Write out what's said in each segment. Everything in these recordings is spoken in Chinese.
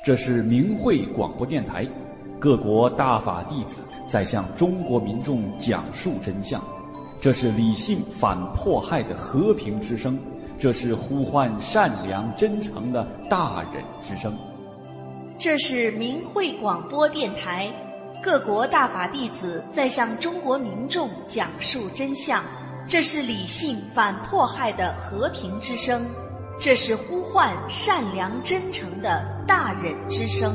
这是明慧广播电台，各国大法弟子在向中国民众讲述真相。这是理性反迫害的和平之声，这是呼唤善良真诚的大忍之声。 这是明慧广播电台，各国大法弟子在向中国民众讲述真相。这是理性反迫害的和平之声，这是呼唤善良真诚的大忍之声。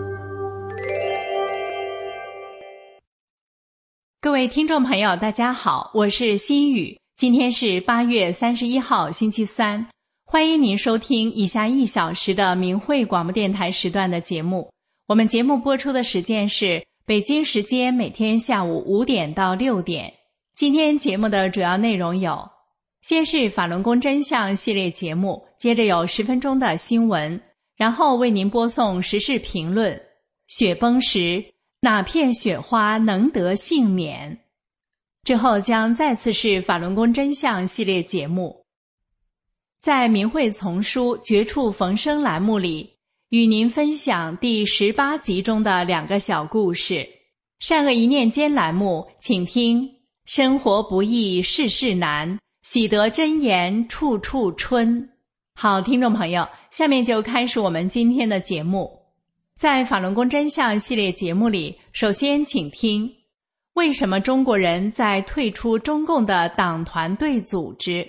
各位听众朋友，大家好，我是心雨。今天是8月31号星期三，欢迎您收听以下1小时的明慧广播电台时段的节目。我们节目播出的时间是北京时间每天下午5点到6点。今天节目的主要内容有：先是法轮功真相系列节目，接着有10分钟的新闻，然后为您播送时事评论。雪崩时，哪片雪花能得幸免？之后将再次是法轮功真相系列节目。在明慧丛书绝处逢生栏目里，与您分享第18集中的2个小故事。善恶一念间栏目，请听生活不易事事难，喜得真言处处春。好，听众朋友，下面就开始我们今天的节目。在法轮功真相系列节目里，首先请听为什么中国人在退出中共的党团队组织。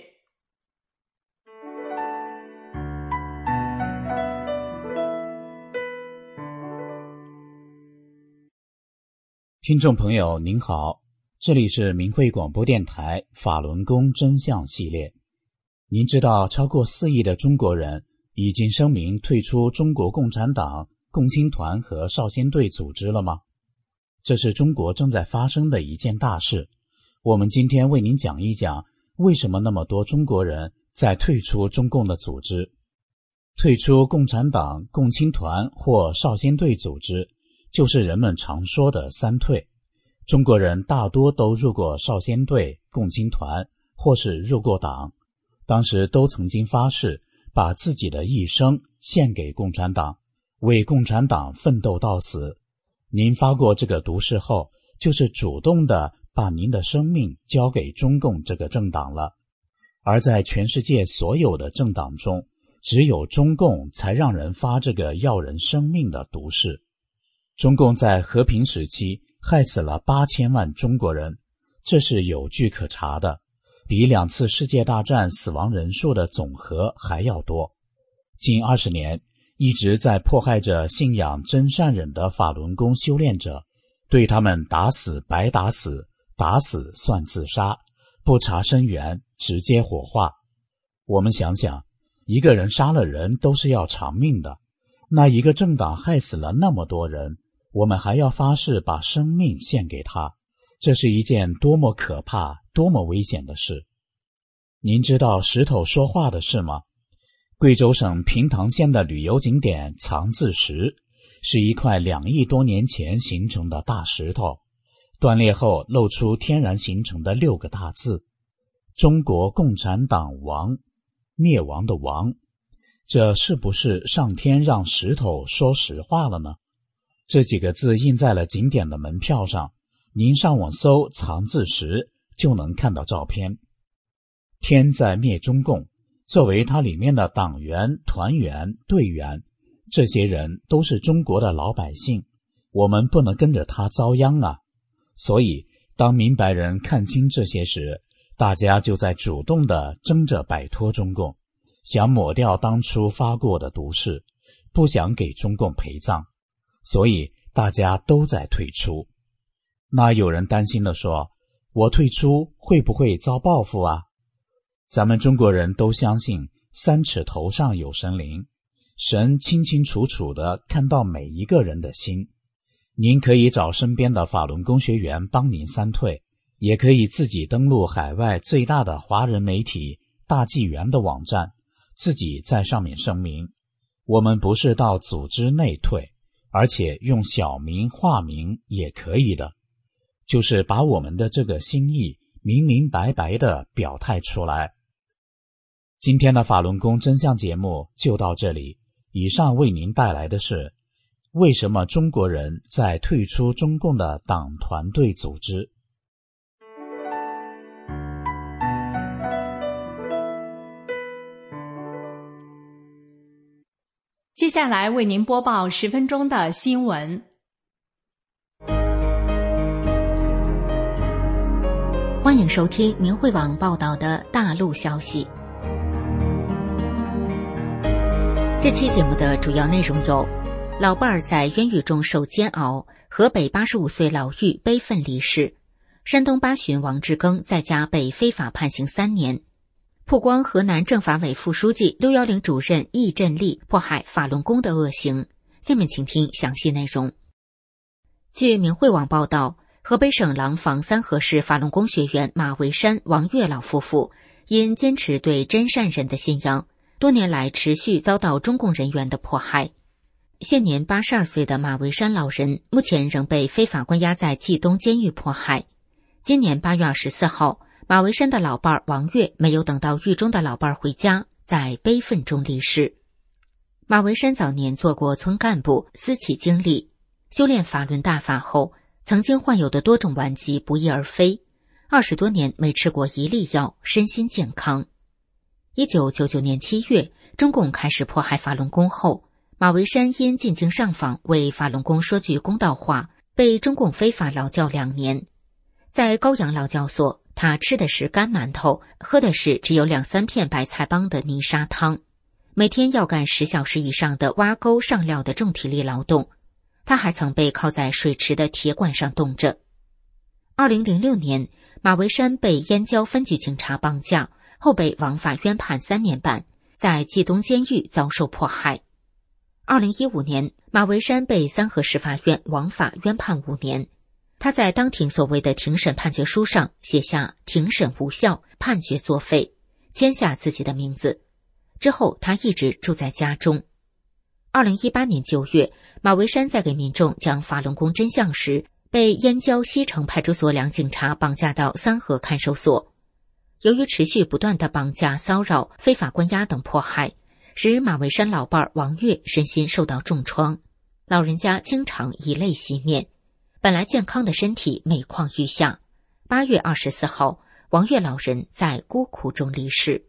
听众朋友您好，这里是明慧广播电台法轮功真相系列。您知道超过4亿的中国人已经声明退出中国共产党、共青团和少先队组织了吗？这是中国正在发生的一件大事。我们今天为您讲一讲，为什么那么多中国人在退出中共的组织。退出共产党、共青团或少先队组织，就是人们常说的3退。中国人大多都入过少先队、共青团，或是入过党，当时都曾经发誓把自己的一生献给共产党，为共产党奋斗到死。您发过这个毒誓后，就是主动的把您的生命交给中共这个政党了。而在全世界所有的政党中，只有中共才让人发这个要人生命的毒誓。中共在和平时期害死了8000万中国人，这是有据可查的，比2次世界大战死亡人数的总和还要多。近20年一直在迫害着信仰真善忍的法轮功修炼者，对他们打死白打死，打死算自杀，不查身源，直接火化。我们想想，一个人杀了人都是要偿命的，那一个政党害死了那么多人，我们还要发誓把生命献给他，这是一件多么可怕、多么危险的事。您知道石头说话的事吗？贵州省平塘县的旅游景点藏字石，是一块2亿多年前形成的大石头，断裂后露出天然形成的6个大字：中国共产党亡，灭亡的亡。这是不是上天让石头说实话了呢？这几个字印在了景点的门票上，您上网搜藏字石就能看到照片。天在灭中共，作为它里面的党员、团员、队员，这些人都是中国的老百姓，我们不能跟着他遭殃啊。所以当明白人看清这些时，大家就在主动地争着摆脱中共，想抹掉当初发过的毒誓，不想给中共陪葬，所以大家都在退出。那有人担心地说，我退出会不会遭报复啊？咱们中国人都相信3尺头上有神灵，神清清楚楚地看到每一个人的心。您可以找身边的法轮功学员帮您3退，也可以自己登录海外最大的华人媒体大纪元的网站，自己在上面声明，我们不是到组织内退，而且用小名化名也可以的，就是把我们的这个心意明明白白地表态出来。今天的法轮功真相节目就到这里，以上为您带来的是为什么中国人在退出中共的党团队组织？ 接下来为您播报10分钟的新闻。 欢迎收听明慧网报道的大陆消息。这期节目的主要内容有：老伴儿在冤狱中受煎熬，河北85岁老妪悲愤离世；山东巴旬王志庚在家被非法判刑3年；曝光河南政法委副书记610主任易振立迫害法轮功的恶行。下面请听详细内容。据明慧网报道，河北省廊坊三河市法轮功学员马维山、王月老夫妇因坚持对真善忍的信仰，多年来持续遭到中共人员的迫害。现年82岁的马维山老人目前仍被非法关押在冀东监狱迫害。今年8月24号，马维山的老伴王月没有等到狱中的老伴回家，在悲愤中离世。马维山早年做过村干部，私企经历，修炼法轮大法后，曾经患有的多种顽疾不翼而飞，20多年没吃过一粒药，身心健康。1999年7月，中共开始迫害法轮功后，马维山因进京上访为法轮功说句公道话，被中共非法劳教2年。在高阳劳教所，他吃的是干馒头，喝的是只有2-3片白菜帮的泥沙汤，每天要干10小时以上的挖沟上料的重体力劳动。他还曾被铐在水池的铁管上冻着。2006年，马维山被燕郊分局警察绑架，后被王法冤判3年半，在冀东监狱遭受迫害。2015年，马维山被三河市法院王法冤判5年。他在当庭所谓的庭审判决书上写下庭审无效，判决作废，签下自己的名字。之后他一直住在家中。2018年9月，马维山在给民众讲法轮功真相时，被燕郊西城派出所2警察绑架到三河看守所。由于持续不断的绑架、骚扰、非法关押等迫害，使马维山老伴王月身心受到重创，老人家经常以泪洗面，本来健康的身体每况愈下。8月24号，王月老人在孤苦中离世。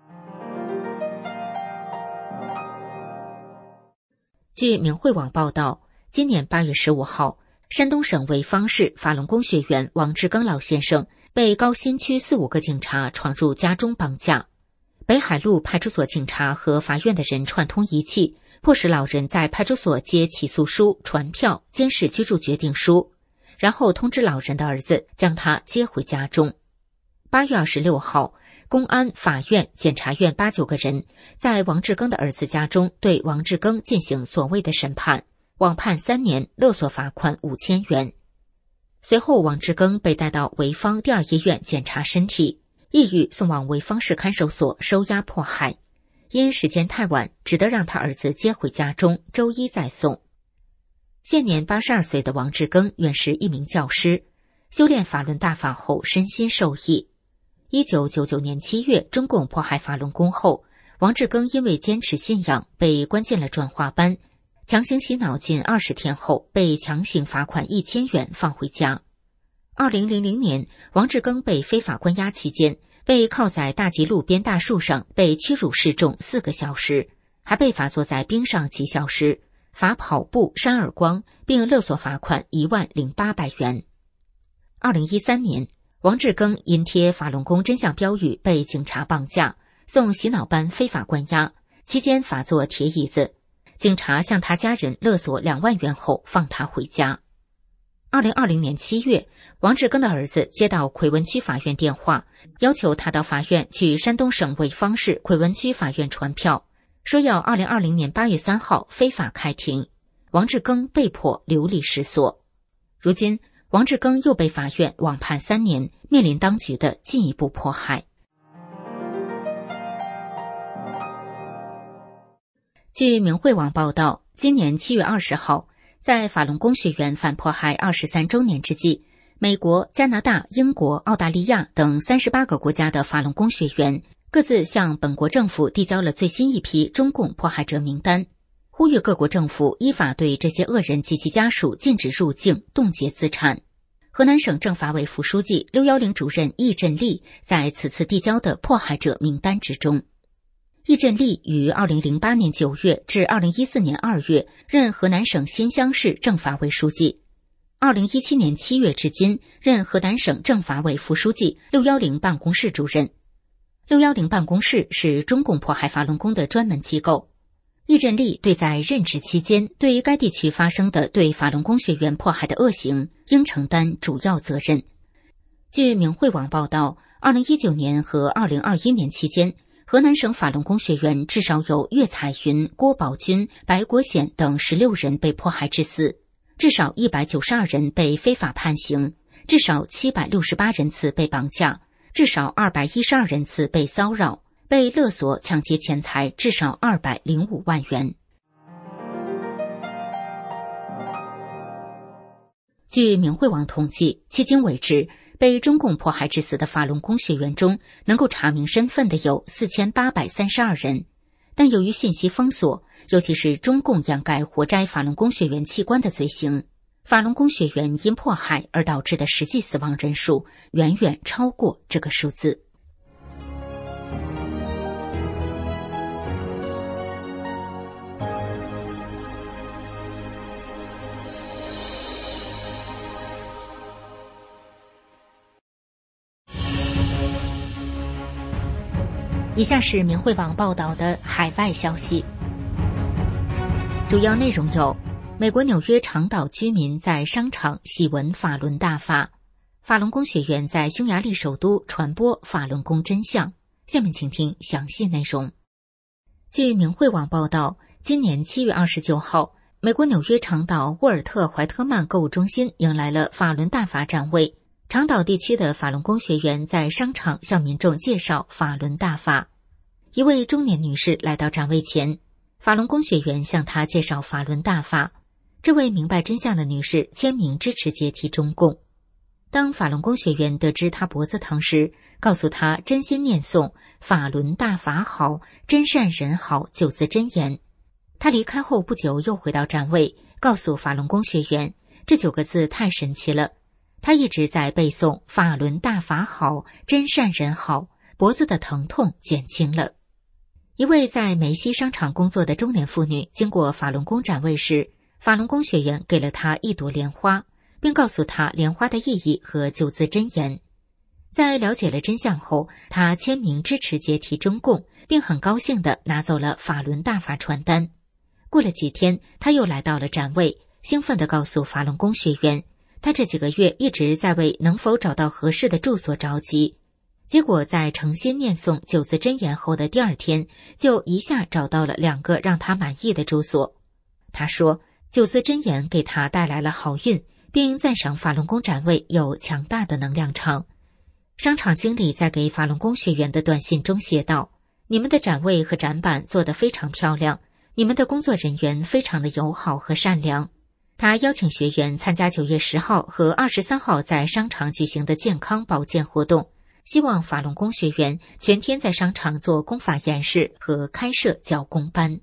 据明慧网报道，今年8月15号，山东省潍坊市法轮功学员王志庚老先生被高新区4-5个警察闯入家中绑架。北海路派出所警察和法院的人串通一气，迫使老人在派出所接起诉书、传票、监视居住决定书，然后通知老人的儿子将他接回家中。8月26号，公安、法院、检察院8-9个人在王志庚的儿子家中对王志庚进行所谓的审判，网判3年，勒索罚款5000元。随后王志庚被带到潍坊第2医院检查身体，意欲送往潍坊市看守所收押迫害，因时间太晚，只得让他儿子接回家中，周一再送。现年82岁的王志庚原是一名教师，修炼法轮大法后身心受益。1999年7月，中共迫害法轮功后，王志庚因为坚持信仰被关进了转化班，强行洗脑近20天后被强行罚款1000元放回家。2000年，王志庚被非法关押期间，被铐在大吉路边大树上被屈辱示众4个小时，还被罚坐在冰上几小时，罚跑步、扇耳光，并勒索罚款10800元。2013年，王志庚因贴法轮功真相标语被警察绑架，送洗脑班非法关押，期间罚坐铁椅子，警察向他家人勒索2万元后放他回家。2020年7月，王志庚的儿子接到奎文区法院电话，要求他到法院去山东省潍坊市奎文区法院传票，说要2020年8月3号非法开庭。王志庚被迫流离失所。如今王志庚又被法院网判3年，面临当局的进一步迫害。据明慧网报道，今年7月20号，在法轮功学员反迫害23周年之际，美国、加拿大、英国、澳大利亚等38个国家的法轮功学员各自向本国政府递交了最新一批中共迫害者名单。 呼吁各国政府依法对这些恶人及其家属禁止入境、冻结资产。河南省政法委副书记610主任易振立在此次递交的迫害者名单之中。易振立于2008年9月至2014年2月任河南省新乡市政法委书记，2017年7月至今任河南省政法委副书记610办公室主任。610办公室是中共迫害法轮功的专门机构。易振立对在任职期间对于该地区发生的对法轮功学员迫害的恶行应承担主要责任。据明慧网报道，2019年和2021年期间，河南省法轮功学员至少有岳彩云、郭宝军、白国显等16人被迫害致死，至少192人被非法判刑，至少768人次被绑架，至少212人次被骚扰，被勒索抢劫钱财至少205万元。据明慧网统计，迄今为止，被中共迫害致死的法轮功学员中，能够查明身份的有4832人，但由于信息封锁，尤其是中共掩盖活摘法轮功学员器官的罪行，法轮功学员因迫害而导致的实际死亡人数远远超过这个数字。以下是明慧网报道的海外消息，主要内容有：美国纽约长岛居民在商场喜闻法轮大法，法轮功学员在匈牙利首都传播法轮功真相。下面请听详细内容。据明慧网报道，今年7月29号，美国纽约长岛沃尔特怀特曼购物中心迎来了法轮大法展位。长岛地区的法轮功学员在商场向民众介绍法轮大法。一位中年女士来到展位前，法轮功学员向她介绍法轮大法。这位明白真相的女士签名支持解体中共。当法轮功学员得知她脖子疼时，告诉她真心念诵法轮大法好，真善人好9字真言。她离开后不久又回到展位，告诉法轮功学员这9个字太神奇了。他一直在背诵法轮大法好，真善人好，脖子的疼痛减轻了。一位在梅西商场工作的中年妇女经过法轮功展位时，法轮功学员给了她一朵莲花，并告诉她莲花的意义和9字真言。在了解了真相后，她签名支持解体中共，并很高兴地拿走了法轮大法传单。过了几天，她又来到了展位，兴奋地告诉法轮功学员，他这几个月一直在为能否找到合适的住所着急，结果在诚心念诵9字真言后的第2天，就一下找到了2个让他满意的住所。他说9字真言给他带来了好运，并赞赏法轮功展位有强大的能量场。商场经理在给法轮功学员的短信中写道：你们的展位和展板做得非常漂亮，你们的工作人员非常的友好和善良。他邀请学员参加9月10号和23号在商场举行的健康保健活动，希望法轮功学员全天在商场做功法演示和开设教功班。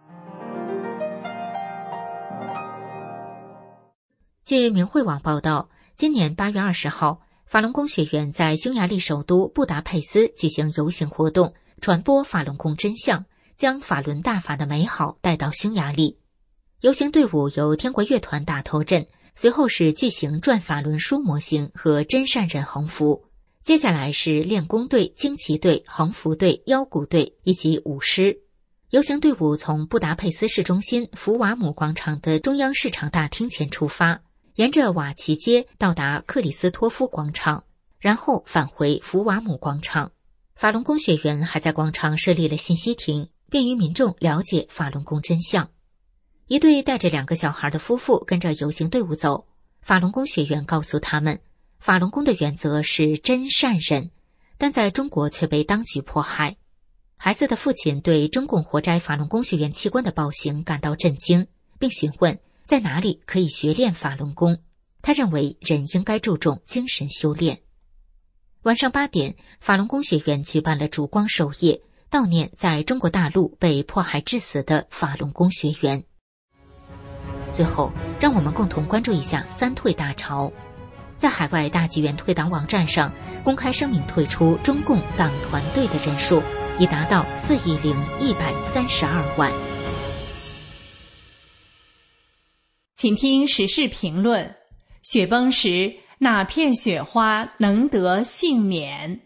据明慧网报道，今年8月20号，法轮功学员在匈牙利首都布达佩斯举行游行活动，传播法轮功真相，将法轮大法的美好带到匈牙利。游行队伍由天国乐团打头阵，随后是巨型转法轮书模型和真善忍横幅，接下来是练功队、旌旗队、横幅队、腰鼓队以及舞狮。游行队伍从布达佩斯市中心福瓦姆广场的中央市场大厅前出发，沿着瓦齐街到达克里斯托夫广场，然后返回福瓦姆广场。法轮功学员还在广场设立了信息亭，便于民众了解法轮功真相。一对带着2个小孩的夫妇跟着游行队伍走，法轮功学员告诉他们，法轮功的原则是真善忍，但在中国却被当局迫害。孩子的父亲对中共活摘法轮功学员器官的暴行感到震惊，并询问在哪里可以学练法轮功。他认为人应该注重精神修炼。晚上8点，法轮功学员举办了烛光守夜， 悼念在中国大陆被迫害致死的法轮功学员。最后，让我们共同关注一下三退大潮。在海外大纪元退党网站上公开声明退出中共党团队的人数已达到4.132亿。 请听时事评论：雪崩时哪片雪花能得幸免？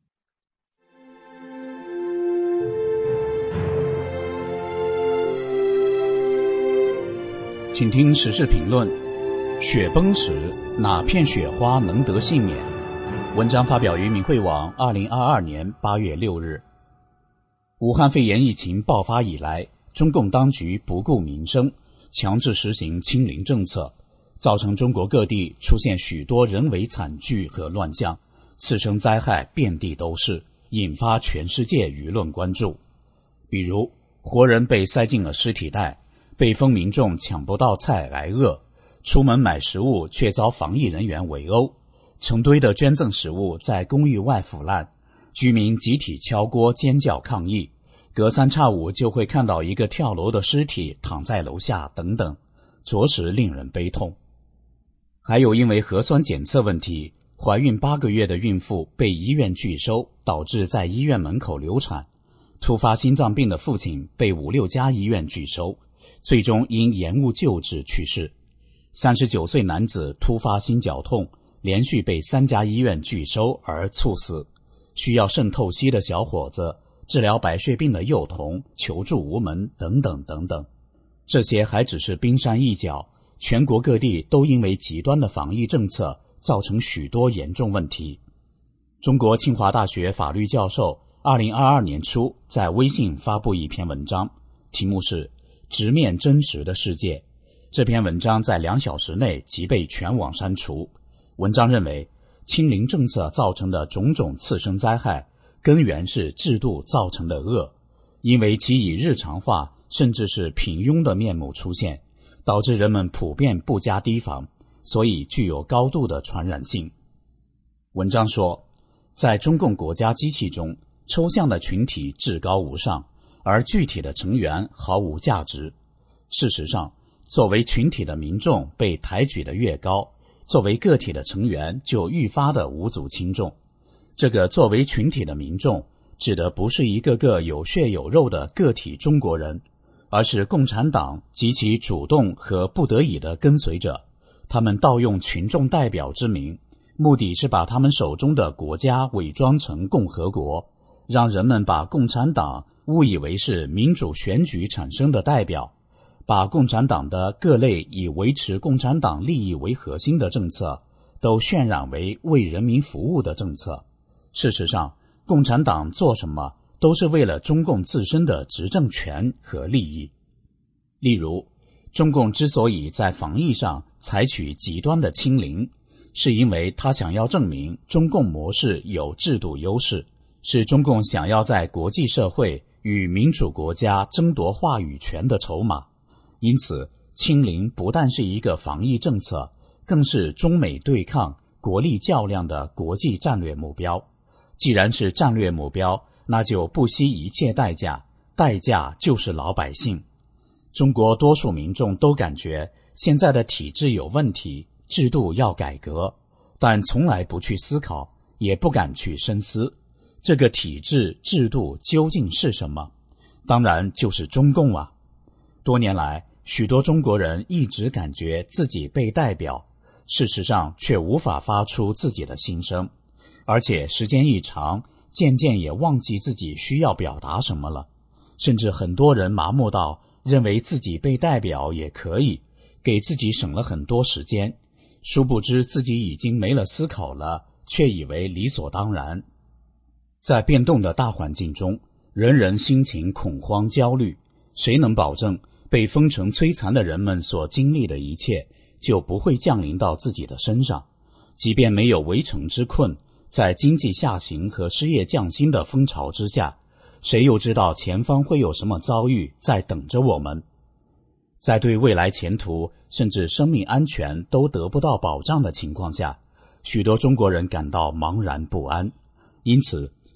请听时事评论：雪崩时哪片雪花能得幸免？文章发表于明慧网2022年8月6日。武汉肺炎疫情爆发以来，中共当局不顾民生，强制实行清零政策，造成中国各地出现许多人为惨剧和乱象，次生灾害遍地都是，引发全世界舆论关注。比如，活人被塞进了尸体袋，被封民众抢不到菜挨饿，出门买食物却遭防疫人员围殴，成堆的捐赠食物在公寓外腐烂，居民集体敲锅尖叫抗议，隔三差五就会看到一个跳楼的尸体躺在楼下等等，着实令人悲痛。还有因为核酸检测问题，怀孕8个月的孕妇被医院拒收，导致在医院门口流产；突发心脏病的父亲被5、6家医院拒收，最终因延误救治去世。39岁男子突发心绞痛，连续被3家医院拒收而猝死。需要肾透析的小伙子，治疗白血病的幼童求助无门，等等等等。这些还只是冰山一角，全国各地都因为极端的防疫政策造成许多严重问题。中国清华大学法律教授2022年初在微信发布一篇文章，题目是《直面真实的世界》。这篇文章在2小时内即被全网删除。文章认为，清零政策造成的种种次生灾害，根源是制度造成的恶，因为其以日常化甚至是平庸的面目出现，导致人们普遍不加提防，所以具有高度的传染性。文章说，在中共国家机器中，抽象的群体至高无上，而具体的成员毫无价值。事实上，作为群体的民众被抬举得越高，作为个体的成员就愈发的无足轻重。这个作为群体的民众，指的不是一个个有血有肉的个体中国人，而是共产党及其主动和不得已的跟随者。他们盗用群众代表之名，目的是把他们手中的国家伪装成共和国，让人们把共产党误以为是民主选举产生的代表，把共产党的各类以维持共产党利益为核心的政策都渲染为为人民服务的政策。事实上，共产党做什么都是为了中共自身的执政权和利益。例如，中共之所以在防疫上采取极端的清零，是因为他想要证明中共模式有制度优势，是中共想要在国际社会与民主国家争夺话语权的筹码。因此，清零不但是一个防疫政策，更是中美对抗、国力较量的国际战略目标。既然是战略目标，那就不惜一切代价，代价就是老百姓。中国多数民众都感觉现在的体制有问题，制度要改革，但从来不去思考，也不敢去深思，这个体制制度究竟是什么？当然就是中共啊。多年来，许多中国人一直感觉自己被代表，事实上却无法发出自己的心声，而且时间一长，渐渐也忘记自己需要表达什么了。甚至很多人麻木到认为自己被代表也可以，给自己省了很多时间，殊不知自己已经没了思考了，却以为理所当然。在变动的大环境中，人人心情恐慌焦虑，谁能保证被封城摧残的人们所经历的一切就不会降临到自己的身上？即便没有围城之困，在经济下行和失业降薪的风潮之下，谁又知道前方会有什么遭遇在等着我们？在对未来前途甚至生命安全都得不到保障的情况下，许多中国人感到茫然不安。因此，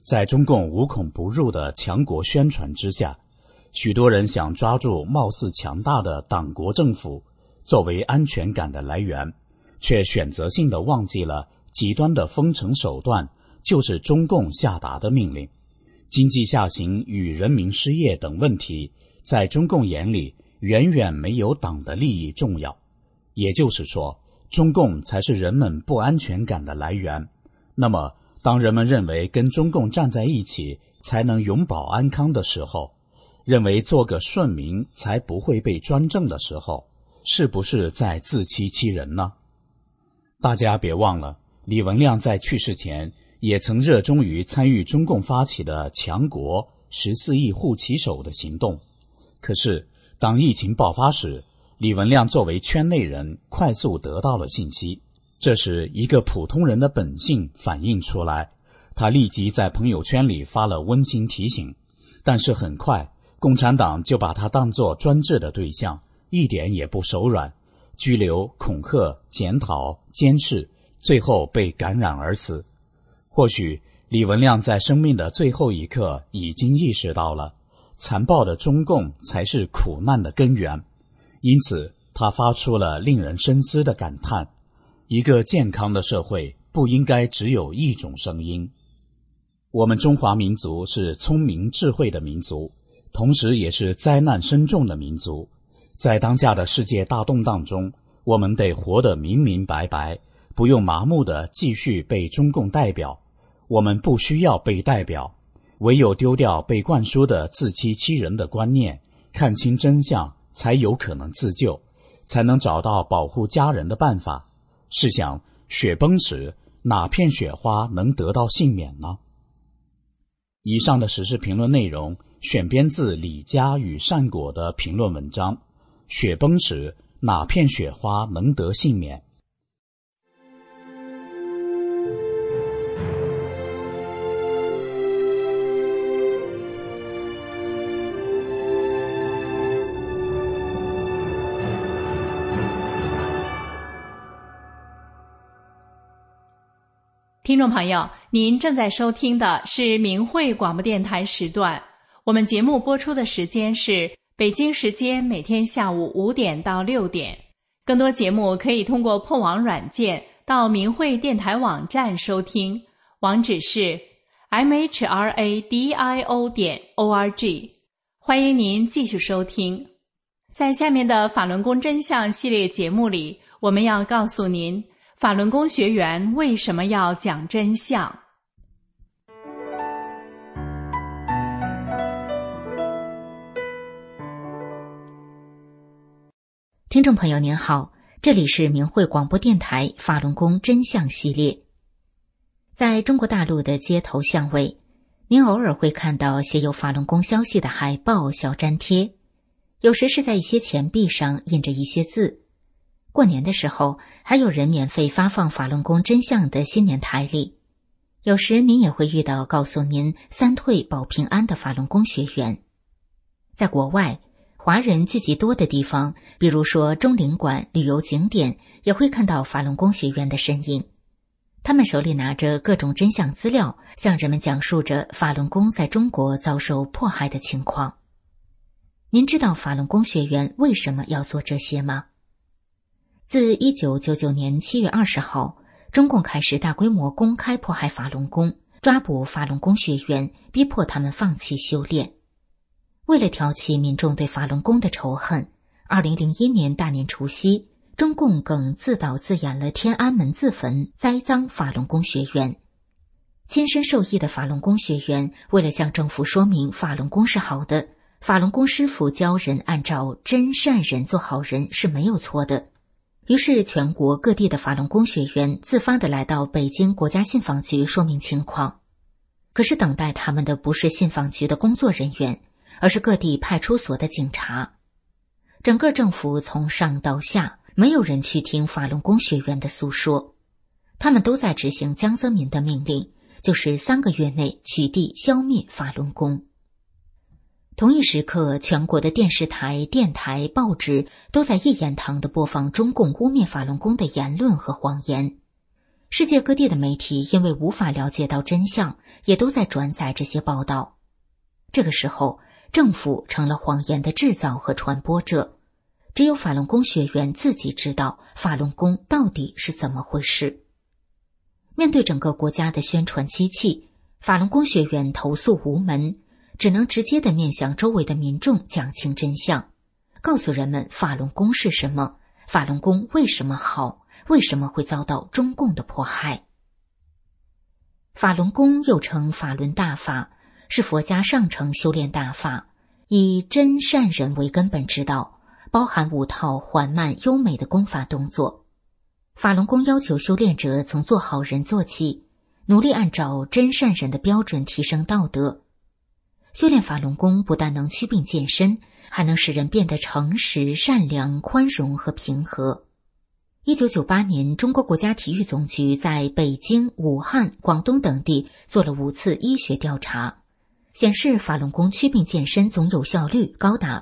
在中共无孔不入的强国宣传之下，许多人想抓住貌似强大的党国政府作为安全感的来源，却选择性地忘记了极端的封城手段就是中共下达的命令。经济下行与人民失业等问题，在中共眼里远远没有党的利益重要。也就是说，中共才是人们不安全感的来源。那么，当人们认为跟中共站在一起才能永保安康的时候，认为做个顺民才不会被专政的时候，是不是在自欺欺人呢？大家别忘了，李文亮在去世前也曾热衷于参与中共发起的强国14亿护旗手的行动。可是当疫情爆发时，李文亮作为圈内人快速得到了信息，这时一个普通人的本性反映出来，他立即在朋友圈里发了温馨提醒。但是很快共产党就把他当作专制的对象，一点也不手软，拘留、恐吓、检讨、监视，最后被感染而死。或许李文亮在生命的最后一刻已经意识到了，残暴的中共才是苦难的根源，因此他发出了令人深思的感叹：一个健康的社会不应该只有一种声音。我们中华民族是聪明智慧的民族，同时也是灾难深重的民族。在当下的世界大动荡中，我们得活得明明白白，不用麻木地继续被中共代表。我们不需要被代表，唯有丢掉被灌输的自欺欺人的观念，看清真相，才有可能自救，才能找到保护家人的办法。试想，雪崩时哪片雪花能得到幸免呢？以上的时事评论内容选编自李佳与善果的评论文章《雪崩时哪片雪花能得幸免》。 听众朋友，您正在收听的是明慧广播电台时段，我们节目播出的时间是北京时间每天下午5点到6点。更多节目可以通过破网软件到明慧电台网站收听，网址是 mhradio.org。 欢迎您继续收听。在下面的法轮功真相系列节目里，我们要告诉您法轮功学员为什么要讲真相？ 听众朋友您好，这里是明慧广播电台法轮功真相系列。在中国大陆的街头巷尾，您偶尔会看到写有法轮功消息的海报、小粘贴，有时是在一些钱币上印着一些字。过年的时候，还有人免费发放法轮功真相的新年台历。有时您也会遇到告诉您3退保平安的法轮功学员。在国外，华人聚集多的地方，比如说中领馆、旅游景点，也会看到法轮功学员的身影。他们手里拿着各种真相资料，向人们讲述着法轮功在中国遭受迫害的情况。您知道法轮功学员为什么要做这些吗？自1999年7月20号，中共开始大规模公开迫害法轮功，抓捕法轮功学员，逼迫他们放弃修炼。为了挑起民众对法轮功的仇恨，2001年大年除夕，中共更自导自演了天安门自焚，栽赃法轮功学员。亲身受益的法轮功学员为了向政府说明法轮功是好的，法轮功师傅教人按照真善人做好人是没有错的。于是全国各地的法轮功学员自发地来到北京国家信访局说明情况。可是等待他们的不是信访局的工作人员，而是各地派出所的警察。整个政府从上到下，没有人去听法轮功学员的诉说，他们都在执行江泽民的命令，就是3个月内取缔消灭法轮功。同一时刻，全国的电视台、电台、报纸都在一言堂地播放中共污蔑法轮功的言论和谎言。 世界各地的媒体因为无法了解到真相，也都在转载这些报道。这个时候，政府成了谎言的制造和传播者，只有法轮功学员自己知道法轮功到底是怎么回事。面对整个国家的宣传机器，法轮功学员投诉无门，只能直接的面向周围的民众讲清真相，告诉人们法轮功是什么，法轮功为什么好，为什么会遭到中共的迫害。法轮功又称法轮大法，是佛家上乘修炼大法，以真善忍为根本之道，包含5套缓慢优美的功法动作。法轮功要求修炼者从做好人做起，努力按照真善忍的标准提升道德。修炼法轮功不但能祛病健身，还能使人变得诚实、善良、宽容和平和。1998年，中国国家体育总局在北京、武汉、广东等地做了5次医学调查，显示法轮功祛病健身总有效率高达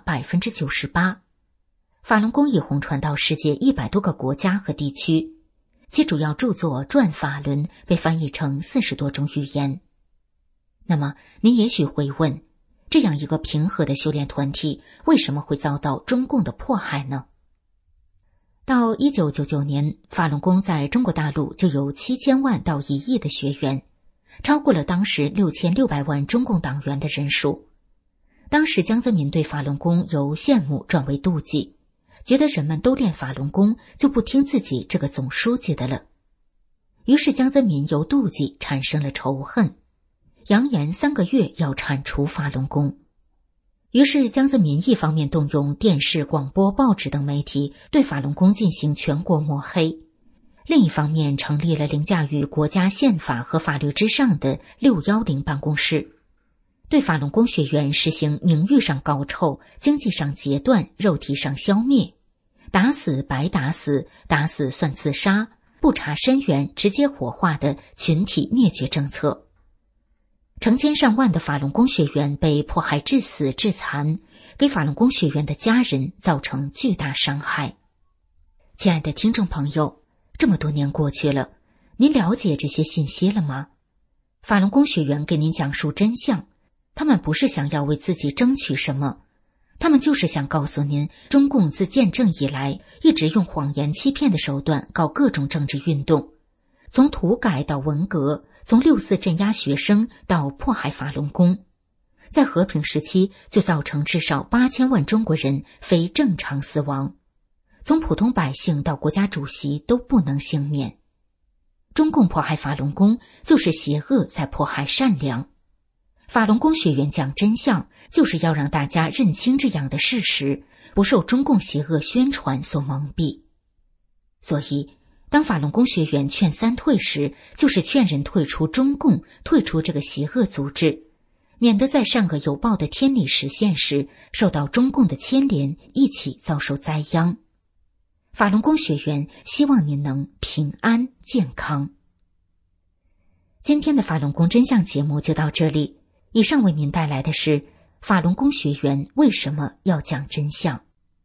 98%。法轮功已红传到世界100多个国家和地区，其主要著作《转法轮》被翻译成40多种语言。那么，您也许会问，这样一个平和的修炼团体，为什么会遭到中共的迫害呢？到1999年，法轮功在中国大陆就有7000万到1亿的学员，超过了当时6600万中共党员的人数。当时江泽民对法轮功由羡慕转为妒忌，觉得人们都练法轮功，就不听自己这个总书记的了。于是江泽民由妒忌产生了仇恨，扬言3个月要铲除法轮功。于是江泽民一方面动用电视、广播、报纸等媒体对法轮功进行全国抹黑，另一方面成立了凌驾于国家宪法和法律之上的610办公室，对法轮功学员实行名誉上搞臭、经济上截断、肉体上消灭，打死白打死，打死算自杀，不查身源直接火化的群体灭绝政策。成千上万的法轮功学员被迫害致死致残，给法轮功学员的家人造成巨大伤害。亲爱的听众朋友，这么多年过去了，您了解这些信息了吗？法轮功学员给您讲述真相，他们不是想要为自己争取什么，他们就是想告诉您，中共自建政以来，一直用谎言欺骗的手段搞各种政治运动，从土改到文革，从6·4镇压学生到迫害法轮功，在和平时期就造成至少8000万中国人非正常死亡，从普通百姓到国家主席都不能幸免。中共迫害法轮功，就是邪恶在迫害善良。法轮功学员讲真相，就是要让大家认清这样的事实，不受中共邪恶宣传所蒙蔽。所以当法轮功学员劝3退时，就是劝人退出中共，退出这个邪恶组织，免得在善恶有报的天理实现时，受到中共的牵连，一起遭受灾殃。法轮功学员希望您能平安健康。今天的法轮功真相节目就到这里，以上为您带来的是法轮功学员为什么要讲真相。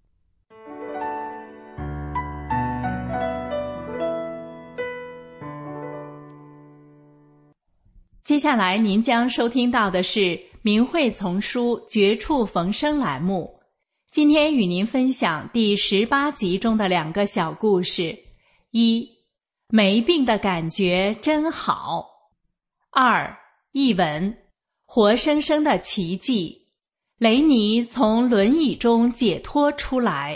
接下来您将收听到的是明慧丛书绝处逢生栏目，今天与您分享第18集中的2个小故事：1. 没病的感觉真好； 2. 译文：活生生的奇迹，雷尼从轮椅中解脱出来。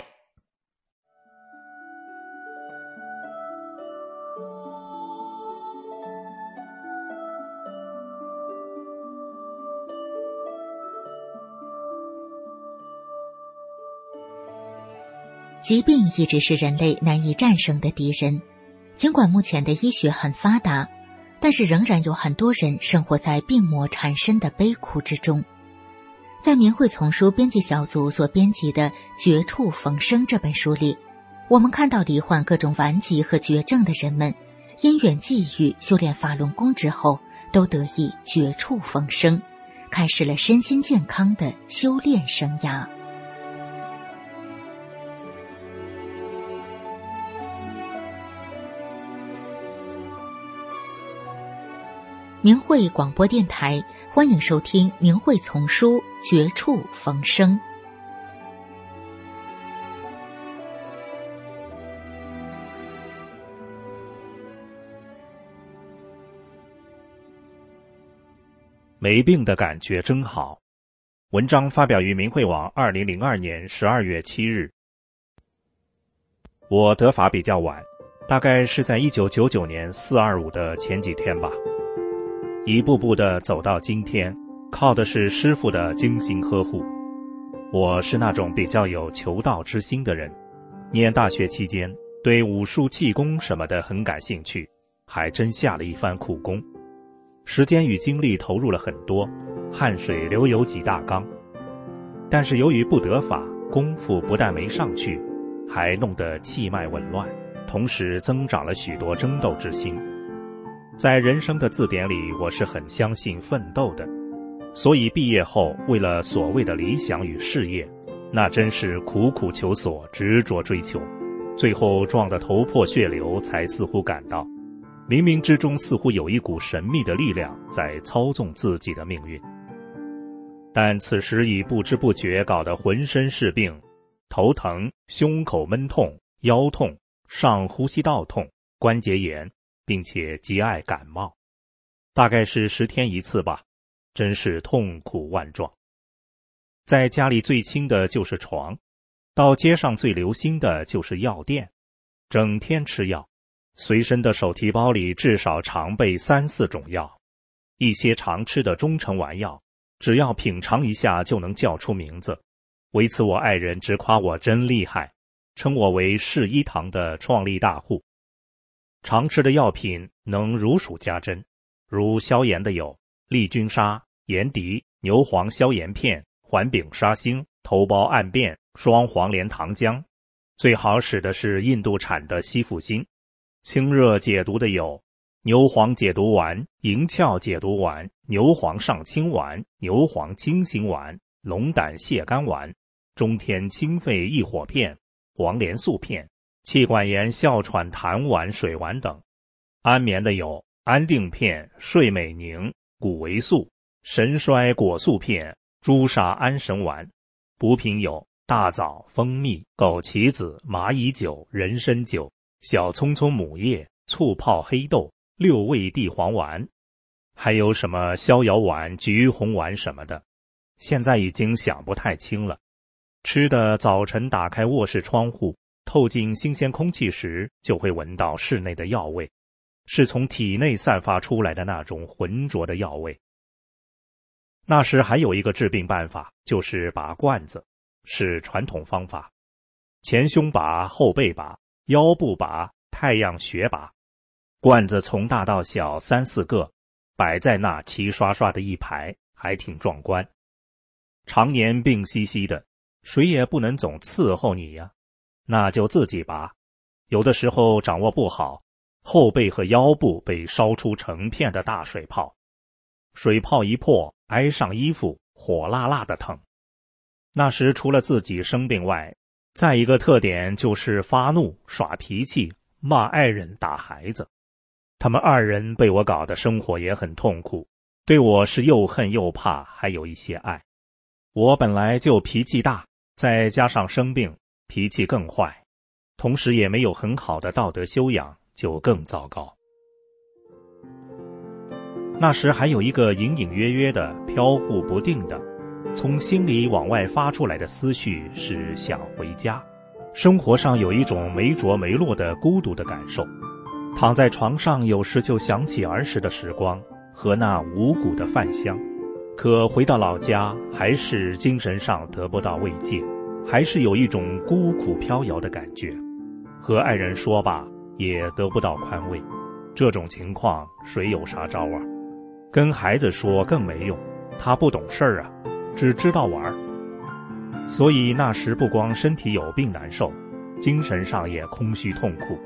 疾病一直是人类难以战胜的敌人，尽管目前的医学很发达，但是仍然有很多人生活在病魔缠身的悲苦之中。在明慧丛书编辑小组所编辑的《绝处逢生》这本书里，我们看到罹患各种顽疾和绝症的人们，因缘际遇修炼法轮功之后，都得以绝处逢生，开始了身心健康的修炼生涯。 明慧广播电台，欢迎收听明慧丛书《绝处逢生》。 没病的感觉真好。文章发表于明慧网2002年12月7日。我得法比较晚，大概是在1999年425的前几天吧。一步步的走到今天，靠的是师父的精心呵护。我是那种比较有求道之心的人，念大学期间对武术气功什么的很感兴趣，还真下了一番苦功。时间与精力投入了很多，汗水流有几大缸。但是由于不得法，功夫不但没上去，还弄得气脉紊乱，同时增长了许多争斗之心。在人生的字典里，我是很相信奋斗的，所以毕业后为了所谓的理想与事业，那真是苦苦求索，执着追求，最后撞得头破血流，才似乎感到冥冥之中似乎有一股神秘的力量在操纵自己的命运。但此时已不知不觉搞得浑身是病，头疼、胸口闷痛、腰痛、上呼吸道痛、关节炎，并且极爱感冒，大概是10天一次吧，真是痛苦万状。在家里最轻的就是床，到街上最留心的就是药店，整天吃药，随身的手提包里至少常备3、4种药，一些常吃的中成丸药，只要品尝一下就能叫出名字。为此我爱人直夸我真厉害，称我为世医堂的创立大户。常吃的药品能如数家珍，如消炎的有利菌砂、盐迪、牛黄消炎片、环丙沙星、头孢胺变、双黄连糖浆。最好使的是印度产的西复辛。清热解毒的有牛黄解毒丸、银翘解毒丸、牛黄上清丸、牛黄清醒丸、龙胆泻肝丸、中天清肺益火片、黄连素片、气管炎哮喘痰丸、水丸等。安眠的有安定片、睡美宁、谷维素、神衰果素片、朱砂安神丸。补品有大枣、蜂蜜、枸杞子、蚂蚁酒、人参酒、小葱葱母叶、醋泡黑豆、6味地黄丸，还有什么逍遥丸、橘红丸什么的，现在已经想不太清了。吃的早晨打开卧室窗户，透进新鲜空气时，就会闻到室内的药味，是从体内散发出来的那种浑浊的药味。那时还有一个治病办法，就是拔罐子，是传统方法，前胸拔、后背拔、腰部拔、太阳穴拔。罐子从大到小3、4个，摆在那齐刷刷的一排，还挺壮观。常年病兮兮的，谁也不能总伺候你呀，那就自己拔。有的时候掌握不好，后背和腰部被烧出成片的大水泡，水泡一破，挨上衣服，火辣辣的疼。那时除了自己生病外，再一个特点就是发怒、耍脾气、骂爱人、打孩子。他们2人被我搞得生活也很痛苦，对我是又恨又怕，还有一些爱。我本来就脾气大，再加上生病，脾气更坏，同时也没有很好的道德修养，就更糟糕。那时还有一个隐隐约约的、飘忽不定的，从心里往外发出来的思绪是想回家。生活上有一种没着没落的孤独的感受，躺在床上有时就想起儿时的时光和那五谷的饭香，可回到老家还是精神上得不到慰藉，还是有一种孤苦飘摇的感觉。和爱人说吧，也得不到宽慰，这种情况谁有啥招啊？跟孩子说更没用，他不懂事啊，只知道玩。所以那时不光身体有病难受，精神上也空虚痛苦。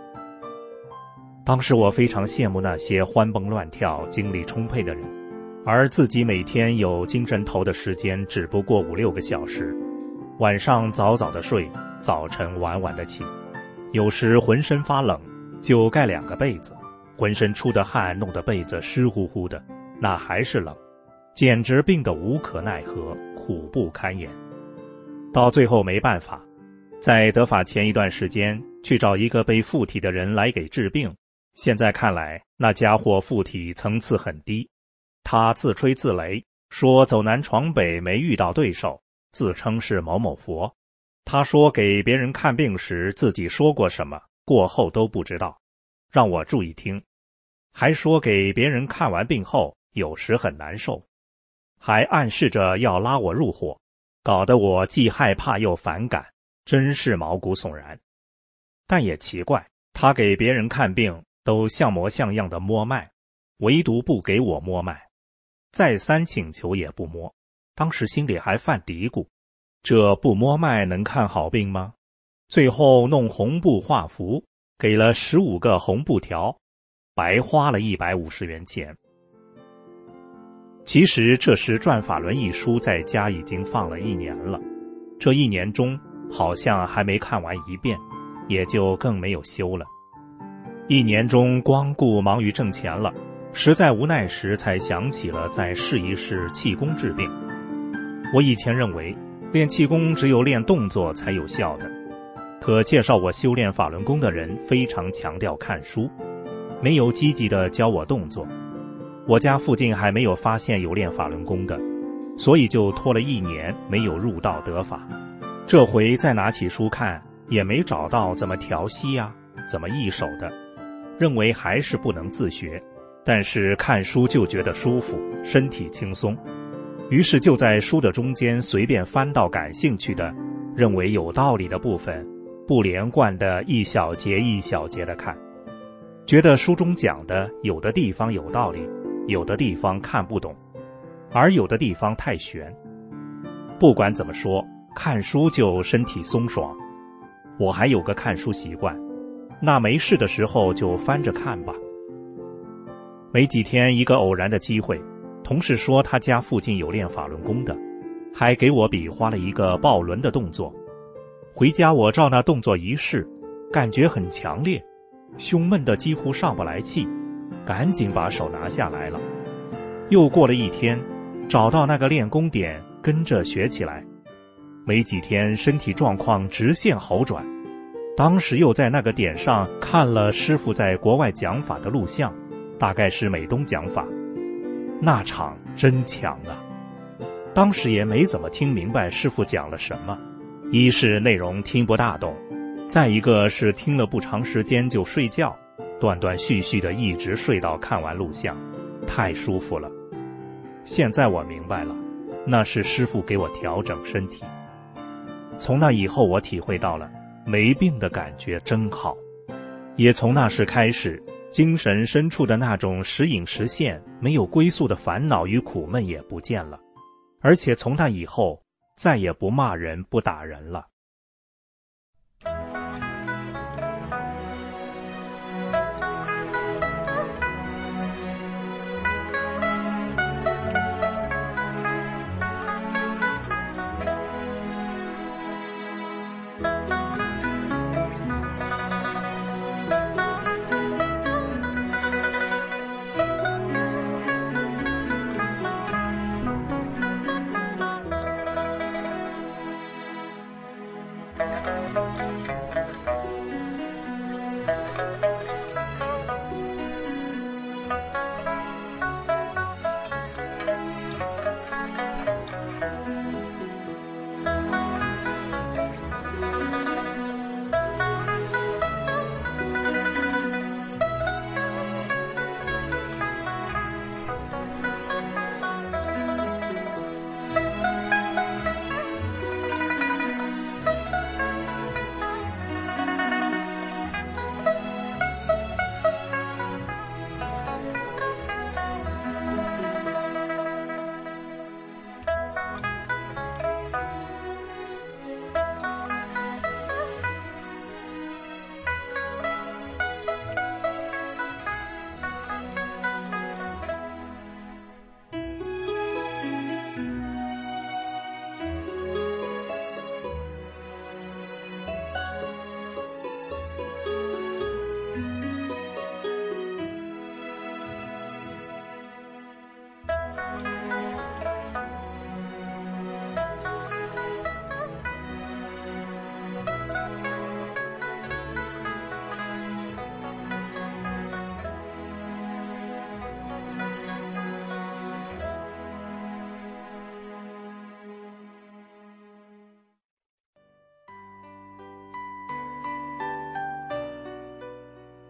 当时我非常羡慕那些欢蹦乱跳、精力充沛的人，而自己每天有精神头的时间只不过5、6个小时，晚上早早的睡，早晨晚晚的起，有时浑身发冷就盖2个被子， 浑身出的汗弄得被子湿乎乎的，那还是冷，简直病得无可奈何，苦不堪言。到最后没办法，在得法前一段时间去找一个被附体的人来给治病，现在看来那家伙附体层次很低，他自吹自擂，说走南闯北没遇到对手，自称是某某佛。他说给别人看病时自己说过什么，过后都不知道，让我注意听。还说给别人看完病后有时很难受，还暗示着要拉我入伙，搞得我既害怕又反感，真是毛骨悚然。但也奇怪，他给别人看病都像模像样的摸脉，唯独不给我摸脉，再三请求也不摸。当时心里还犯嘀咕，这不摸脉能看好病吗？最后弄红布画符，给了15个红布条，白花了150元钱。其实这时《转法轮》一书在家已经放了1年了，这1年中好像还没看完一遍，也就更没有修了。1年中光顾忙于挣钱了，实在无奈时才想起了再试一试气功治病。我以前认为练气功只有练动作才有效的，可介绍我修炼法轮功的人非常强调看书，没有积极的教我动作。我家附近还没有发现有练法轮功的，所以就拖了1年没有入道得法。这回再拿起书看，也没找到怎么调息啊，怎么易手的，认为还是不能自学，但是看书就觉得舒服，身体轻松。于是就在书的中间随便翻到感兴趣的，认为有道理的部分，不连贯的一小节一小节的看，觉得书中讲的有的地方有道理，有的地方看不懂，而有的地方太玄。不管怎么说，看书就身体松爽。我还有个看书习惯，那没事的时候就翻着看吧。没几天，一个偶然的机会，同事说他家附近有练法轮功的，还给我比划了一个抱轮的动作。回家我照那动作一试，感觉很强烈，胸闷得几乎上不来气，赶紧把手拿下来了。又过了1天，找到那个练功点，跟着学起来。没几天，身体状况直线好转。当时又在那个点上看了师父在国外讲法的录像，大概是美东讲法，那场真强啊！当时也没怎么听明白师父讲了什么，一是内容听不大懂，再一个是听了不长时间就睡觉，断断续续的一直睡到看完录像，太舒服了。现在我明白了，那是师父给我调整身体。从那以后我体会到了没病的感觉真好，也从那时开始，精神深处的那种时隐时现没有归宿的烦恼与苦闷也不见了，而且从那以后再也不骂人不打人了。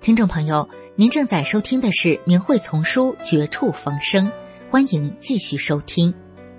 听众朋友，您正在收听的是明慧丛书《绝处逢生》，欢迎继续收听。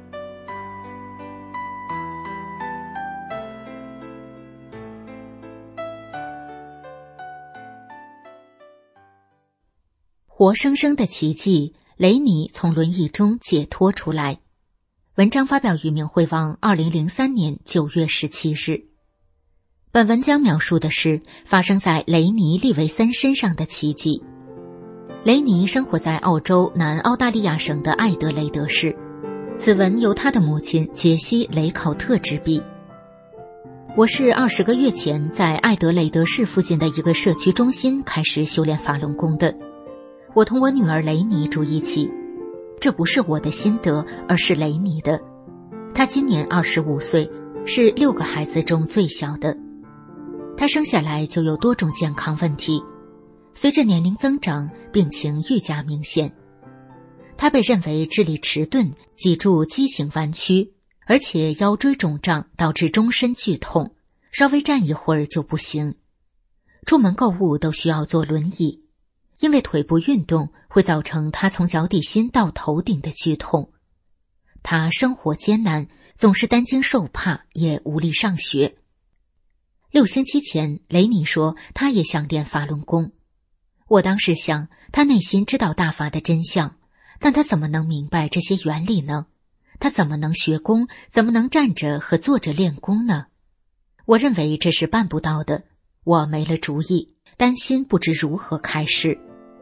活生生的奇迹，雷尼从轮椅中解脱出来。文章发表于明慧网2003年9月17日。本文将描述的是发生在雷尼·利维森身上的奇迹。雷尼生活在澳洲南澳大利亚省的艾德雷德市，此文由他的母亲杰西·雷考特执笔。我是20个月前在艾德雷德市附近的一个社区中心开始修炼法轮功的。我同我女儿雷尼住一起，这不是我的心得，而是雷尼的。她今年25岁，是6个孩子中最小的。她生下来就有多种健康问题，随着年龄增长，病情愈加明显。她被认为智力迟钝，脊柱畸形弯曲，而且腰椎肿胀导致终身剧痛，稍微站一会儿就不行。出门购物都需要坐轮椅。因为腿部运动会造成他从脚底心到头顶的剧痛，他生活艰难，总是担惊受怕，也无力上学。6星期前，雷尼说他也想练法轮功。我当时想，他内心知道大法的真相，但他怎么能明白这些原理呢？他怎么能学功？怎么能站着和坐着练功呢？我认为这是办不到的。我没了主意，担心不知如何开始。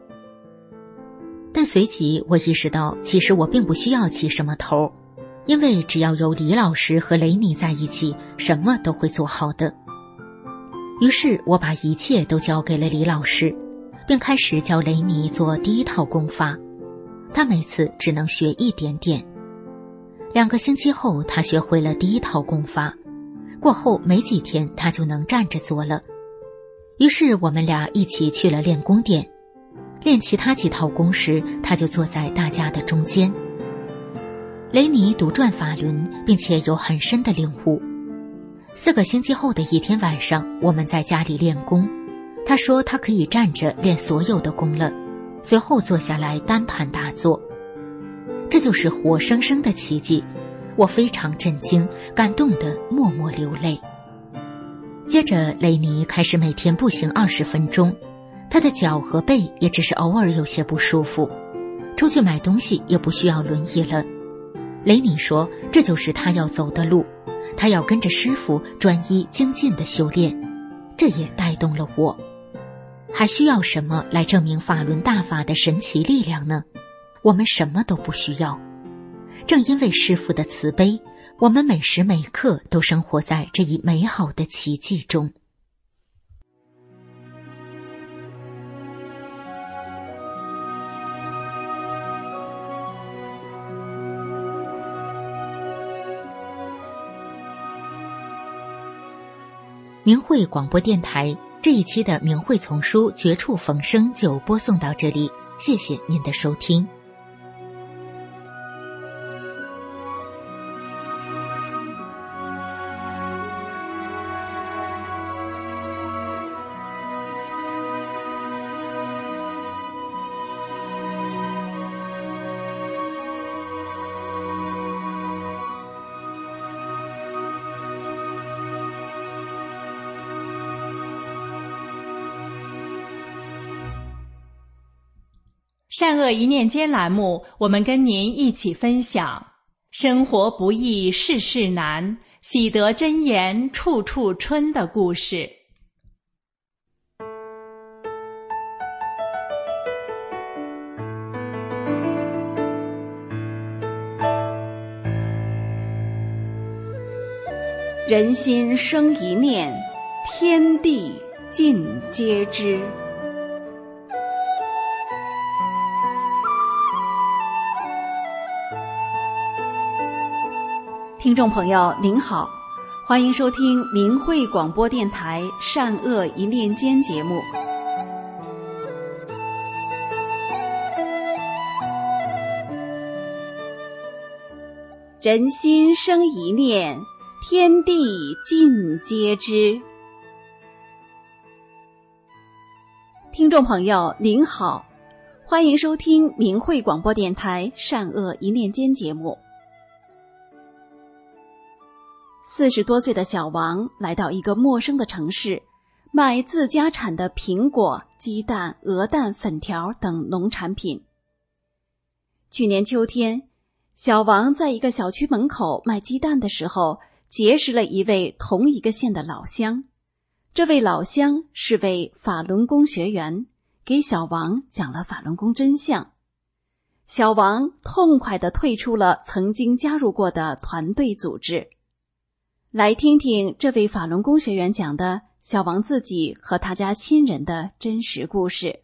但随即我意识到，其实我并不需要起什么头，因为只要有李老师和雷尼在一起，什么都会做好的。于是我把一切都交给了李老师，并开始教雷尼做第一套功法。他每次只能学一点点。2个星期后，他学会了第一套功法，过后没几天他就能站着做了。于是我们俩一起去了练功店。练其他几套功时，他就坐在大家的中间。雷尼独转法轮，并且有很深的领悟。4个星期后的一天晚上，我们在家里练功。他说他可以站着练所有的功了，随后坐下来单盘打坐。这就是活生生的奇迹，我非常震惊，感动得默默流泪。接着雷尼开始每天步行20分钟，他的脚和背也只是偶尔有些不舒服，出去买东西也不需要轮椅了。雷尼说这就是他要走的路，他要跟着师父专一精进的修炼，这也带动了我。还需要什么来证明法轮大法的神奇力量呢？我们什么都不需要。正因为师父的慈悲，我们每时每刻都生活在这一美好的奇迹中。明慧广播电台这一期的明慧丛书《绝处逢生》就播送到这里，谢谢您的收听。 善恶一念间栏目，我们跟您一起分享生活不易事事难，喜得真言处处春的故事。 人心生一念，天地尽皆知。听众朋友您好，欢迎收听明慧广播电台善恶一念间节目。人心生一念，天地尽皆知。 听众朋友您好，欢迎收听明慧广播电台善恶一念间节目。40多岁的小王来到一个陌生的城市，卖自家产的苹果、鸡蛋、鹅蛋、粉条等农产品。去年秋天，小王在一个小区门口卖鸡蛋的时候，结识了一位同一个县的老乡。这位老乡是位法轮功学员，给小王讲了法轮功真相。小王痛快地退出了曾经加入过的团队组织。来听听这位法轮功学员讲的小王自己和他家亲人的真实故事。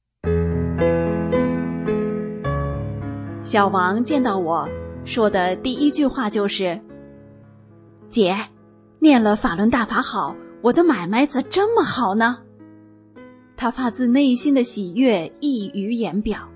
小王见到我说的第一句话就是：“姐，念了法轮大法好，我的买卖咋这么好呢？”他发自内心的喜悦溢于言表。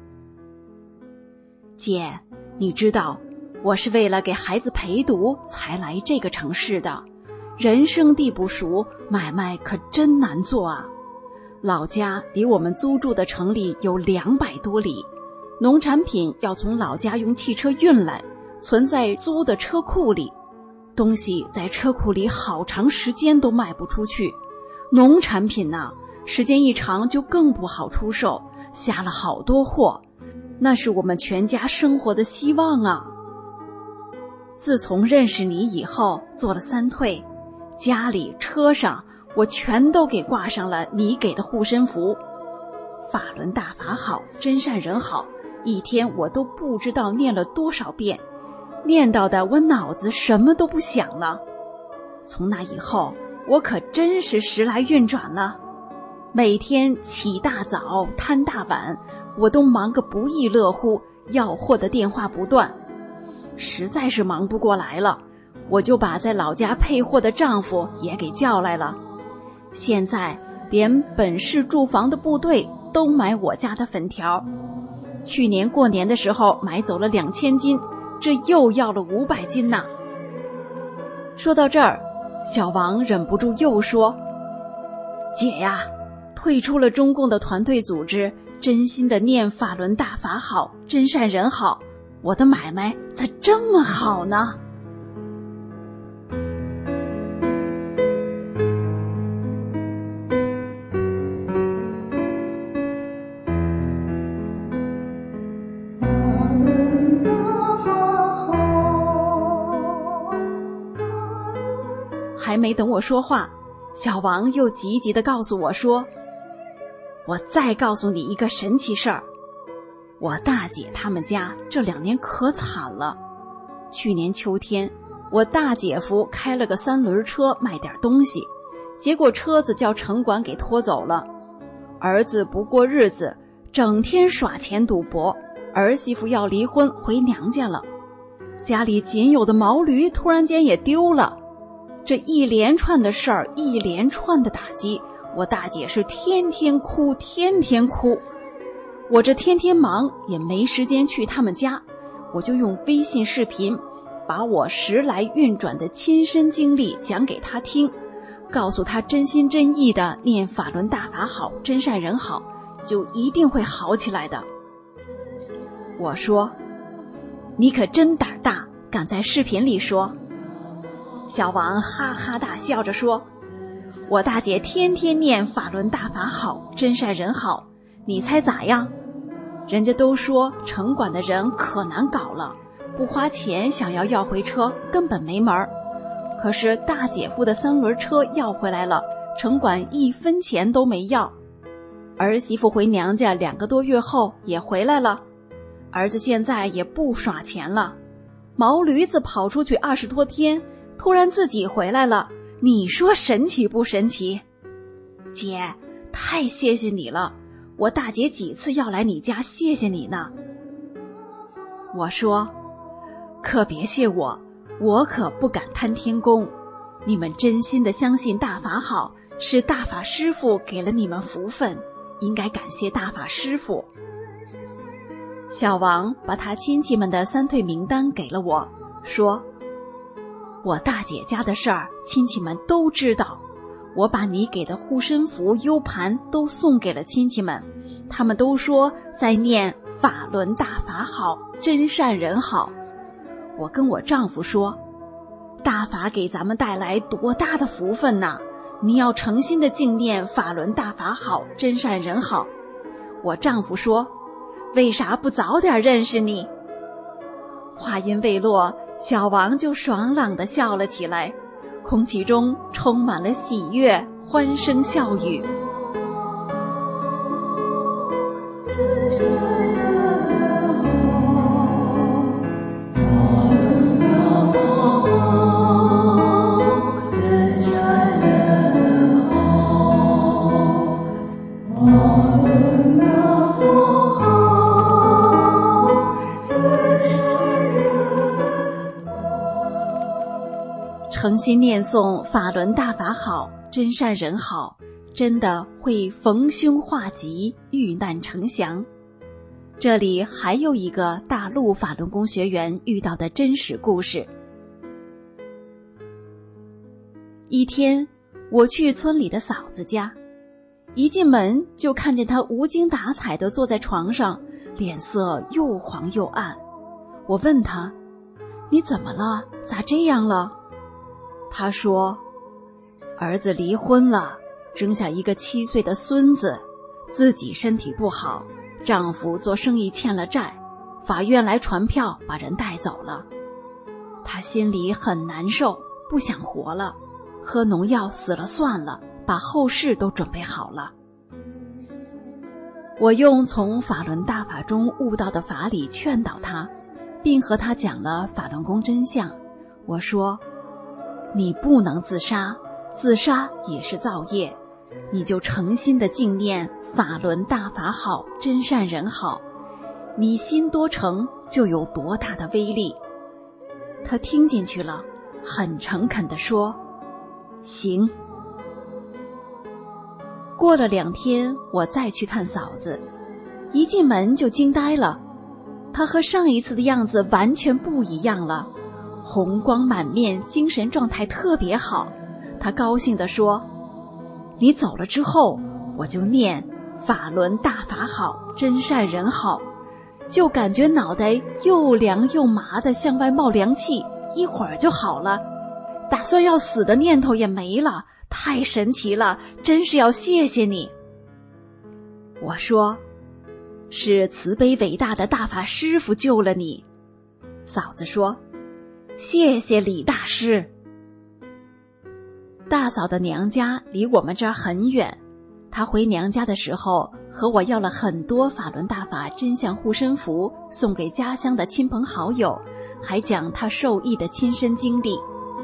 姐，你知道我是为了给孩子陪读才来这个城市的，人生地不熟，买卖可真难做啊。老家离我们租住的城里有200多里，农产品要从老家用汽车运来，存在租的车库里，东西在车库里好长时间都卖不出去。农产品呢，时间一长就更不好出售，下了好多货，那是我们全家生活的希望啊。自从认识你以后，做了3退，家里车上我全都给挂上了你给的护身符。法轮大法好，真善人好，一天我都不知道念了多少遍，念叨的我脑子什么都不想了。从那以后，我可真是时来运转了，每天起大早摊大晚，我都忙个不亦乐乎，要货的电话不断。实在是忙不过来了，我就把在老家配货的丈夫也给叫来了。现在连本市住房的部队都买我家的粉条，去年过年的时候买走了2000斤，这又要了500斤呢。说到这儿，小王忍不住又说：“姐呀，退出了中共的团队组织，真心的念法轮大法好，真善人好，我的买卖咋这么好呢？”还没等我说话，小王又急急地告诉我说：“我再告诉你一个神奇事儿，我大姐他们家这2年可惨了。去年秋天，我大姐夫开了个3轮车卖点东西，结果车子叫城管给拖走了。儿子不过日子，整天耍钱赌博，儿媳妇要离婚回娘家了。家里仅有的毛驴突然间也丢了。这一连串的事儿，一连串的打击，我大姐是天天哭，天天哭。我这天天忙，也没时间去他们家，我就用微信视频把我时来运转的亲身经历讲给他听，告诉他真心真意的念法轮大法好，真善人好，就一定会好起来的。我说：“你可真胆大，敢在视频里说。”小王哈哈大笑着说：“我大姐天天念法轮大法好，真善人好，你猜咋样？人家都说城管的人可难搞了，不花钱想要回车根本没门儿。可是大姐夫的3轮车要回来了，城管1分钱都没要。儿媳妇回娘家2个多月后也回来了，儿子现在也不耍钱了。毛驴子跑出去20多天，突然自己回来了，你说神奇不神奇？姐，太谢谢你了，我大姐几次要来你家谢谢你呢。”我说：“可别谢我，我可不敢贪天功。你们真心的相信大法好，是大法师父给了你们福分，应该感谢大法师父。”小王把他亲戚们的3退名单给了我，说：“我大姐家的事儿，亲戚们都知道。 我把你给的护身符、U 盘都送给了亲戚们，他们都说在念法轮大法好，真善人好。我跟我丈夫说，大法给咱们带来多大的福分呐！你要诚心的敬念法轮大法好，真善人好。我丈夫说，为啥不早点认识你？话音未落，小王就爽朗地笑了起来，空气中充满了喜悦、欢声笑语。诚心念诵法轮大法好，真善人好，真的会逢凶化吉，遇难成祥。这里还有一个大陆法轮功学员遇到的真实故事。一天，我去村里的嫂子家，一进门就看见她无精打采地坐在床上，脸色又黄又暗。我问她，你怎么了？咋这样了？她说，儿子离婚了，扔下一个7岁的孙子，自己身体不好，丈夫做生意欠了债，法院来传票把人带走了。她心里很难受，不想活了，喝农药死了算了，把后事都准备好了。我用从法轮大法中悟到的法理劝导她，并和她讲了法轮功真相。我说，你不能自杀，自杀也是造业，你就诚心的敬念法轮大法好，真善人好，你心多诚就有多大的威力。他听进去了，很诚恳地说，行。过了2天，我再去看嫂子，一进门就惊呆了，她和上一次的样子完全不一样了，红光满面，精神状态特别好。她高兴地说，你走了之后，我就念法轮大法好，真善人好，就感觉脑袋又凉又麻的向外冒凉气，一会儿就好了，打算要死的念头也没了，太神奇了，真是要谢谢你。我说，是慈悲伟大的大法师父救了你。嫂子说，谢谢李大师。大嫂的娘家离我们这儿很远，她回娘家的时候和我要了很多法轮大法真相护身符，送给家乡的亲朋好友，还讲她受益的亲身经历。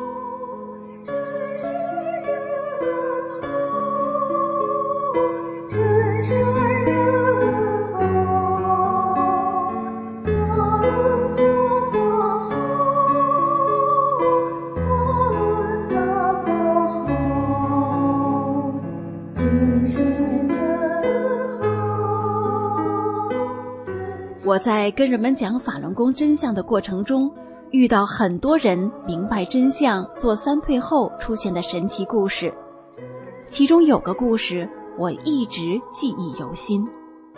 我在跟人们讲法轮功真相的过程中，遇到很多人明白真相做3退后出现的神奇故事，其中有个故事我一直记忆犹新。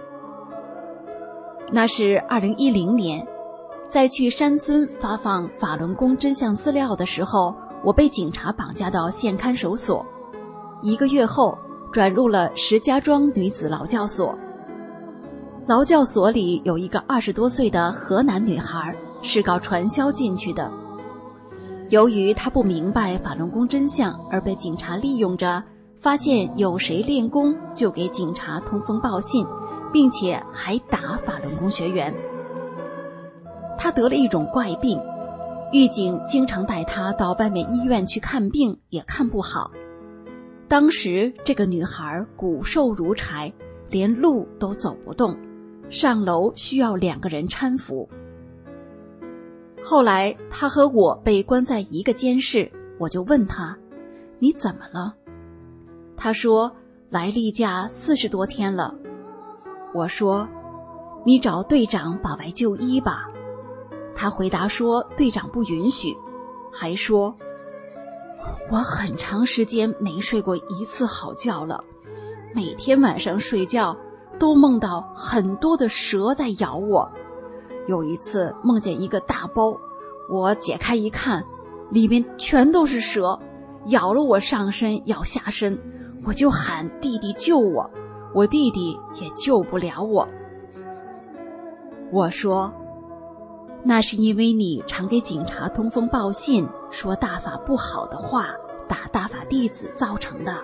那是2010年，在去山村发放法轮功真相资料的时候，我被警察绑架到县看守所，1个月后转入了石家庄女子劳教所。劳教所里有一个20多岁的河南女孩，是搞传销进去的。由于她不明白法轮功真相，而被警察利用着，发现有谁练功就给警察通风报信，并且还打法轮功学员。她得了一种怪病，狱警经常带她到外面医院去看病，也看不好。当时这个女孩骨瘦如柴，连路都走不动，上楼需要2个人搀扶。后来他和我被关在一个监室，我就问他，你怎么了？他说，来例假40多天了。我说，你找队长保外就医吧。他回答说，队长不允许，还说， 我很长时间没睡过一次好觉了，每天晚上睡觉都梦到很多的蛇在咬我。有一次梦见一个大包，我解开一看，里面全都是蛇，咬了我上身咬下身，我就喊弟弟救我，我弟弟也救不了我。我说，那是因为你常给警察通风报信，说大法不好的话，打大法弟子造成的。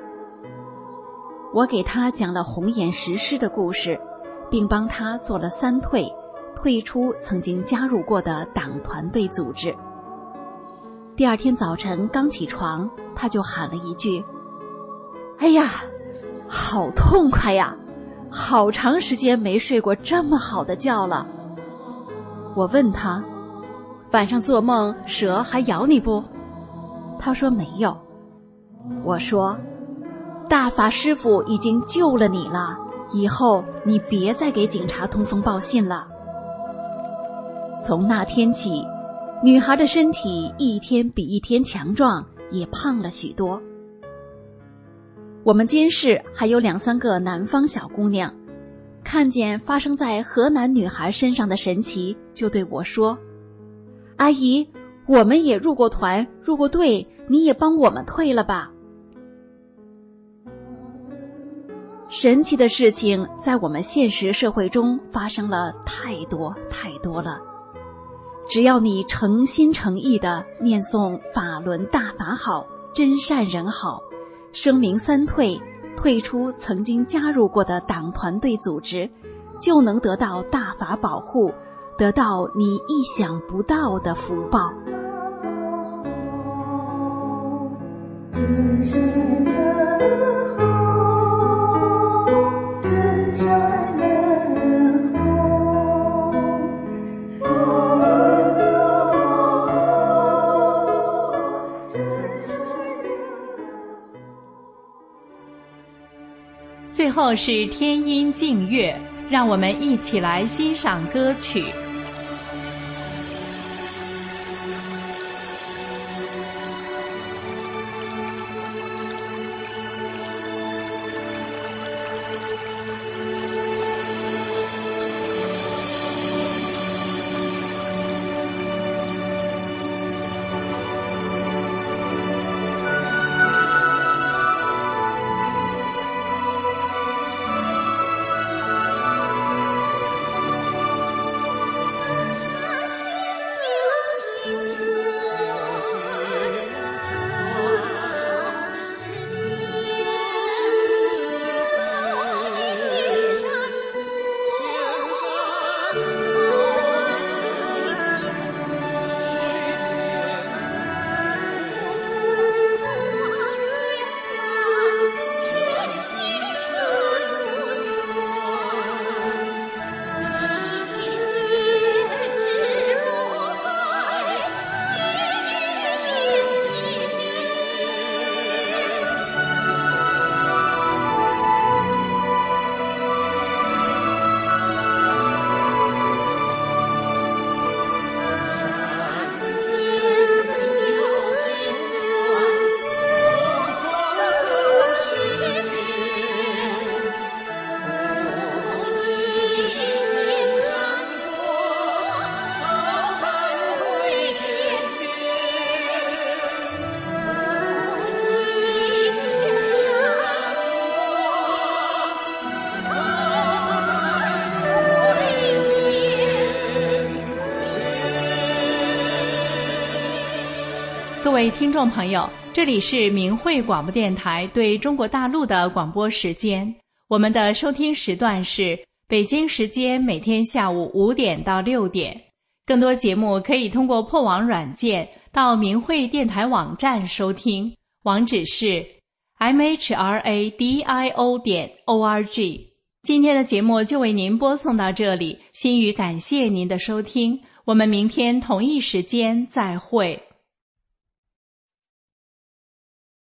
我给他讲了红眼石狮的故事，并帮他做了3退出曾经加入过的党团队组织。第二天早晨刚起床，他就喊了一句：哎呀，好痛快呀，好长时间没睡过这么好的觉了。我问他，晚上做梦蛇还咬你不？他说没有。我说，大法师父已经救了你了，以后你别再给警察通风报信了。从那天起，女孩的身体一天比一天强壮，也胖了许多。我们监室还有2、3个南方小姑娘，看见发生在河南女孩身上的神奇，就对我说：阿姨，我们也入过团，入过队，你也帮我们退了吧。神奇的事情在我们现实社会中发生了太多太多了。只要你诚心诚意地念诵法轮大法好，真善人好，声明3退出曾经加入过的党团队组织，就能得到大法保护，得到你意想不到的福报。真善人好，真善人好。 最后是天音净月，让我们一起来欣赏歌曲。各位听众朋友，这里是明慧广播电台对中国大陆的广播时间。我们的收听时段是北京时间每天下午5点到6点。更多节目可以通过破网软件到明慧电台网站收听，网址是 mhradio.org。今天的节目就为您播送到这里，心语感谢您的收听，我们明天同一时间再会。